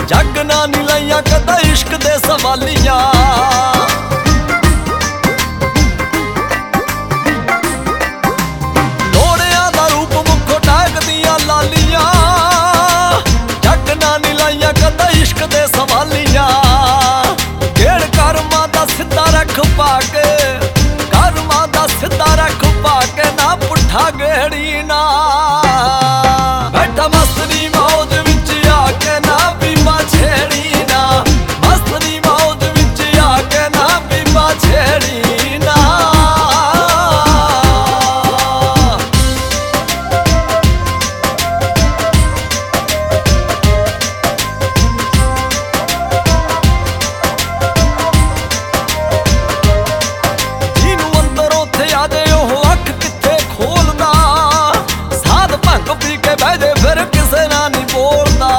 जग ना नी लाइया कदा इश्क दे सवालियां। लोड़िया दा रूप मुखो टाक दियां लालियां, जग ना नी लाइया कदा इश्क दे सवालियां। गेड़ कर्मा दा सिद्धा रख पाके, कर्मा दा सिद्धा रख पाके ना पुट्ठा गेड़ी ना। बैठा मस्तनी मौज विच आके ना बीबा छेड़ी ना, मस्तनी मौज विच आके ना बीबा छेड़ी ना। ਜਿਹਨੂੰ ਅੰਦਰੋਂ ਥੇ ਆਦੇ ਉਹ ਅੱਖ ਕਿੱਥੇ ਖੋਲਦਾ, ਸਾਧ ਭੰਗ ਪੀ ਕੇ ਬਹਿ ਜੇ ਫਿਰ ਕਿਸੇ ਨਾਲ ਨਹੀਂ ਬੋਲਦਾ।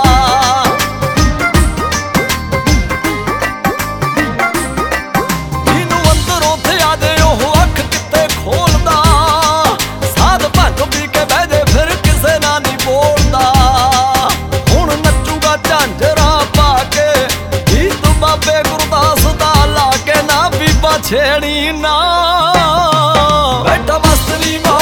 ਜਿਹਨੂੰ ਅੰਦਰੋਂ ਥੇ ਆਦੇ ਉਹ ਅੱਖ ਕਿੱਥੇ ਖੋਲਦਾ, ਸਾਧ ਭੰਗ ਪੀ ਕੇ ਬਹਿ ਜੇ ਫਿਰ ਕਿਸੇ ਨਾਲ ਨਹੀਂ ਬੋਲਦਾ। ਹੁਣ ਨੱਚੂਗਾ ਝਾਂਜਰਾਂ ਪਾ ਕੇ, ਗੀਤ ਬਾਬੇ ਗੁਰਦਾਸ ਦਾ ਲਾ ਕੇ ਨਾ ਬੀਬਾ ਛੇੜੀ ਨਾ। ਬੈਠਾ ਮਸਤਨੀ